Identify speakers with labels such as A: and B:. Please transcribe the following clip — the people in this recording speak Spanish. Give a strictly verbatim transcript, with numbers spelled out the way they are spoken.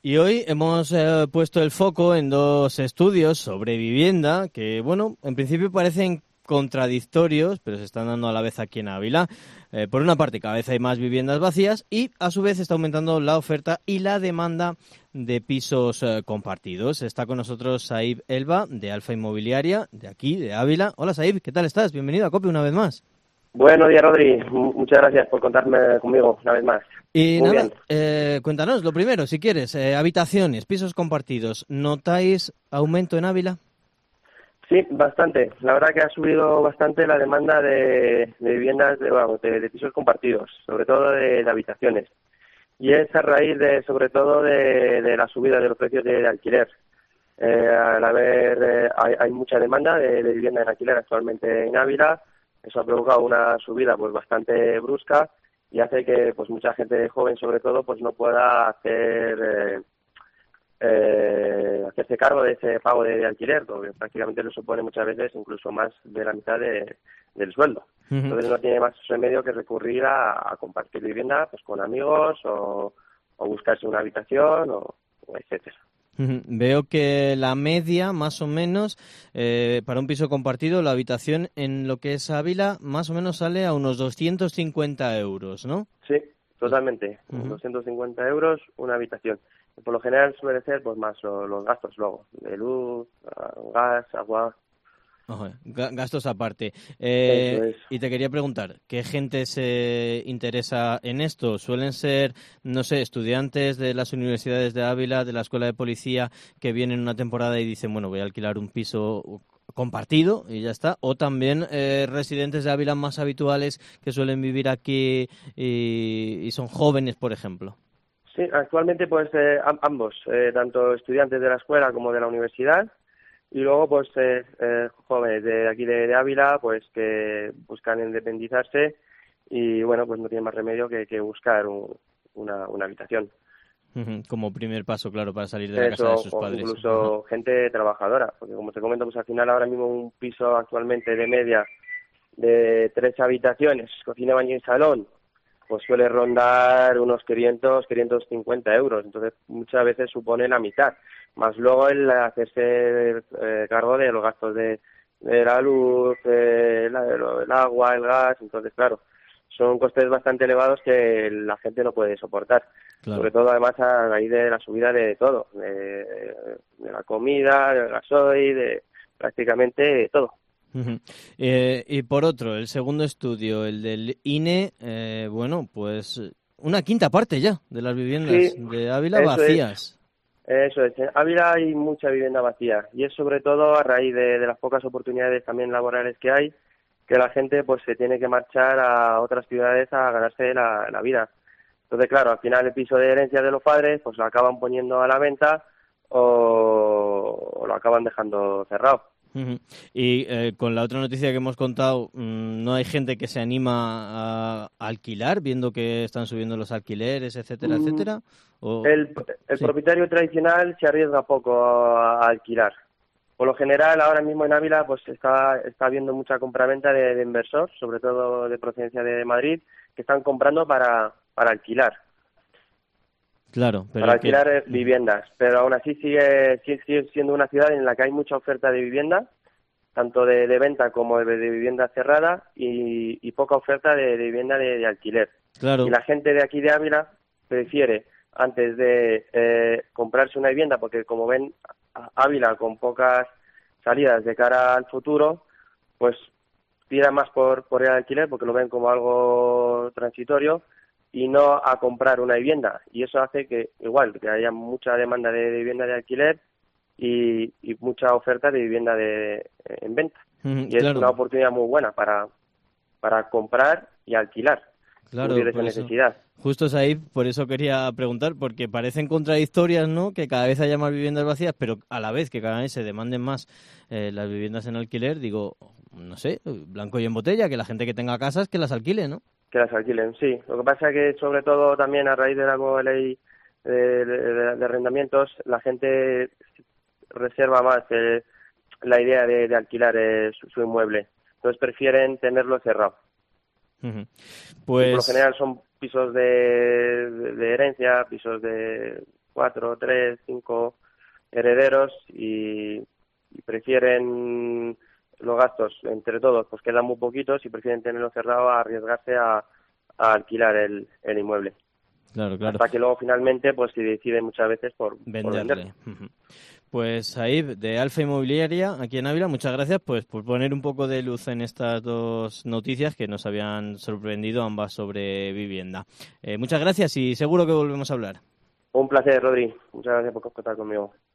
A: Y hoy hemos eh, puesto el foco en dos estudios sobre vivienda que, bueno, en principio parecen contradictorios, pero se están dando a la vez aquí en Ávila. Eh, por una parte, cada vez hay más viviendas vacías y, a su vez, está aumentando la oferta y la demanda de pisos eh, compartidos. Está con nosotros Saib Elba, de Alfa Inmobiliaria, de aquí, de Ávila. Hola, Saib, ¿qué tal estás? Bienvenido a COPE una vez más.
B: Buenos días, Rodri. Muchas gracias por contarme conmigo una vez más.
A: Y
B: Muy
A: nada,
B: bien.
A: eh, cuéntanos, lo primero, si quieres, eh, habitaciones, pisos compartidos, ¿notáis aumento en Ávila?
B: Sí, bastante. La verdad que ha subido bastante la demanda de, de viviendas, de, bueno, de, de pisos compartidos, sobre todo de, de habitaciones. Y es a raíz de, sobre todo, de, de la subida de los precios de, de alquiler. Eh, al haber, eh, hay, hay mucha demanda de, de vivienda en alquiler actualmente en Ávila. Eso ha provocado una subida pues bastante brusca y hace que pues mucha gente joven, sobre todo, pues no pueda hacer eh, eh, hacerse cargo de ese pago de, de alquiler, porque prácticamente lo supone muchas veces incluso más de la mitad de, del sueldo.
A: Uh-huh.
B: Entonces no tiene más remedio que recurrir a, a compartir vivienda pues con amigos o, o buscarse una habitación o, o etcétera.
A: Uh-huh. Veo que la media, más o menos, eh, para un piso compartido, la habitación en lo que es Ávila, más o menos sale a unos doscientos cincuenta euros, ¿no?
B: Sí, totalmente.
A: Uh-huh.
B: doscientos cincuenta euros una habitación. Por lo general suele ser pues más lo, los gastos luego, de luz, gas, agua.
A: Ojo, gastos aparte. Eh,
B: Eso es.
A: y te quería preguntar, ¿qué gente se interesa en esto? ¿Suelen ser, no sé, estudiantes de las universidades de Ávila, de la Escuela de Policía, que vienen una temporada y dicen, bueno, voy a alquilar un piso compartido y ya está? ¿O también eh, residentes de Ávila más habituales que suelen vivir aquí y, y son jóvenes, por ejemplo?
B: Sí, actualmente pues eh, ambos, eh, tanto estudiantes de la escuela como de la universidad. Y luego, pues, eh, eh, jóvenes de aquí de, de Ávila, pues, que buscan independizarse y, bueno, pues no tienen más remedio que, que buscar un, una, una habitación.
A: Uh-huh. Como primer paso, claro, para salir de la
B: Eso,
A: casa de sus
B: o
A: padres.
B: incluso
A: Uh-huh.
B: gente trabajadora, porque como te comento, pues al final ahora mismo un piso actualmente de media de tres habitaciones, cocina, baño y salón, pues suele rondar unos quinientos, quinientos cincuenta euros. Entonces, muchas veces supone la mitad. Más luego el hacerse eh, cargo de los gastos de, de la luz, eh, la, el agua, el gas. Entonces, claro, son costes bastante elevados que la gente no puede soportar.
A: Claro.
B: Sobre todo, además, a raíz de la subida de todo, de, de la comida, del gasoil, de prácticamente todo.
A: Uh-huh. Eh, y por otro, el segundo estudio, el del I N E, eh, bueno, pues una quinta parte ya de las viviendas
B: Sí,
A: de Ávila
B: eso
A: vacías.
B: es. Eso es. En Ávila hay mucha vivienda vacía y es sobre todo a raíz de, de las pocas oportunidades también laborales que hay, que la gente pues se tiene que marchar a otras ciudades a ganarse la, la vida. Entonces, claro, al final el piso de herencia de los padres pues lo acaban poniendo a la venta o, o lo acaban dejando cerrado.
A: Uh-huh. Y eh, con la otra noticia que hemos contado, mmm, ¿no hay gente que se anima a alquilar viendo que están subiendo los alquileres, etcétera,
B: Mm,
A: etcétera? ¿O...
B: el el
A: sí.
B: propietario tradicional se arriesga poco a, a alquilar. Por lo general, ahora mismo en Ávila pues está está habiendo mucha compraventa de, de inversor, sobre todo de procedencia de Madrid, que están comprando para para alquilar,
A: Claro, pero
B: para
A: que...
B: alquilar eh,
A: uh-huh.
B: viviendas. Pero aún así sigue, sigue sigue siendo una ciudad en la que hay mucha oferta de vivienda, tanto de, de venta como de, de vivienda cerrada y, y poca oferta de, de vivienda de, de alquiler.
A: Claro.
B: Y la gente de aquí de Ávila prefiere, antes de eh, comprarse una vivienda, porque como ven, Ávila con pocas salidas de cara al futuro, pues tira más por, por el alquiler porque lo ven como algo transitorio y no a comprar una vivienda. Y eso hace que, igual, que haya mucha demanda de, de vivienda de alquiler y, y mucha oferta de vivienda de, en venta.
A: Uh-huh.
B: Y es
A: Claro.
B: una oportunidad muy buena para, para comprar y alquilar.
A: Claro,
B: Cubrir esa
A: por eso.
B: necesidad.
A: Justo es ahí, por eso quería preguntar, porque parecen contradictorias, ¿no? Que cada vez haya más viviendas vacías, pero a la vez que cada vez se demanden más eh, las viviendas en alquiler, digo, no sé, blanco y en botella, que la gente que tenga casas que las alquile, ¿no?
B: Que las alquilen, sí. Lo que pasa es que, sobre todo, también a raíz de la nueva ley de, de, de, de arrendamientos, la gente reserva más eh, la idea de, de alquilar eh, su, su inmueble. Entonces prefieren tenerlo cerrado.
A: Uh-huh.
B: Pues... Y por lo
A: Pues...
B: general son pisos de, de, de herencia, pisos de cuatro, tres, cinco herederos y, y prefieren los gastos entre todos, pues quedan muy poquitos y prefieren tenerlo cerrado a arriesgarse a, a alquilar el, el inmueble.
A: Claro, claro.
B: Hasta que luego finalmente pues se deciden muchas veces por
A: venderle.
B: Por venderle.
A: Uh-huh. Pues ahí, de Alfa Inmobiliaria, aquí en Ávila, muchas gracias pues por poner un poco de luz en estas dos noticias que nos habían sorprendido ambas sobre vivienda. Eh, muchas gracias y seguro que volvemos a hablar.
B: Un placer, Rodri. Muchas gracias por contar conmigo.